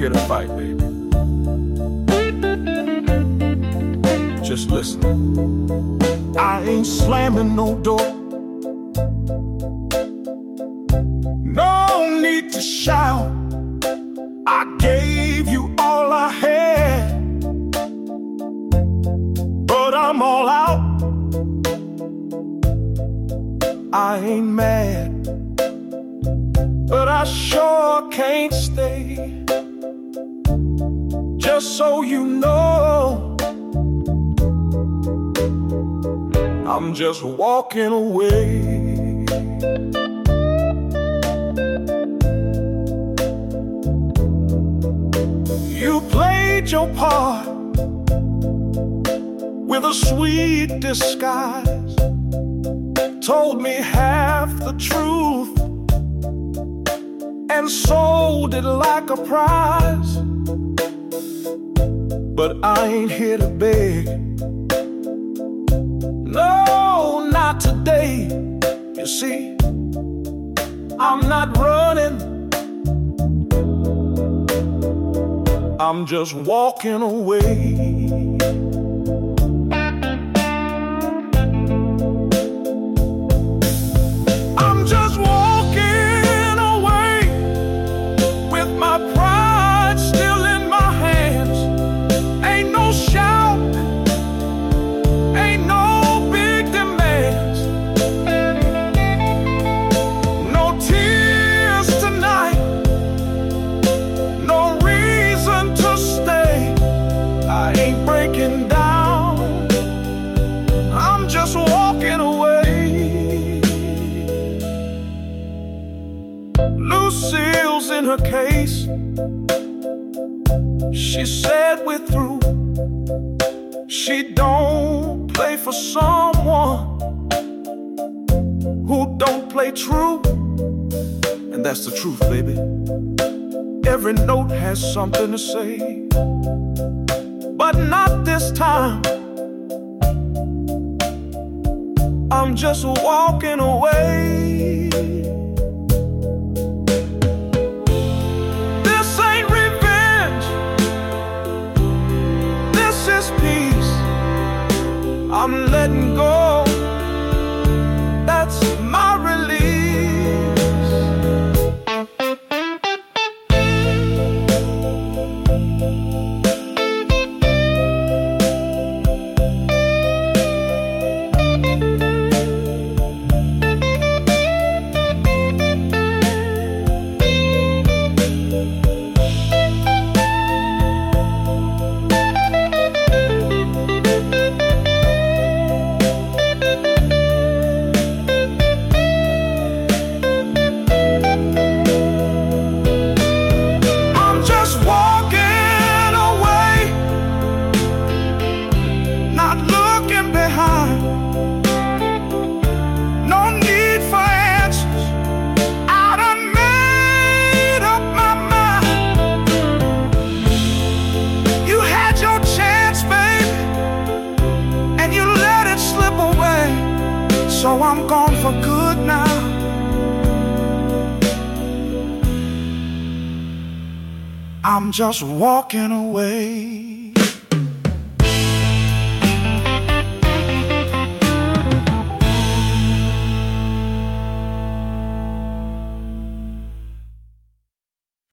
here to fight, baby. Just listen. I ain't slamming no door. No need to shout. I gave you all I had, but I'm all out. I ain't mad, but I sure can't stay. Just so you know, I'm just walking away. You played your part with a sweet disguise, told me half the truth and sold it like a prize. But I ain't here to beg, no, not today. You see, I'm not running, I'm just walking away. I'm just walking away with my pride still in my hands. Ain't no shout, ain't no big demands, no tears tonight, no reason to stay. I ain't breaking down, I'm just walking away. Lucille's in her case. She said we're through. She don't play for someone who don't play true. And that's the truth, baby. Every note has something to say, but not this time. I'm just walking away. This ain't revenge, this is peace. I'm letting go, that's my release. So I'm gone for good now. I'm just walking away.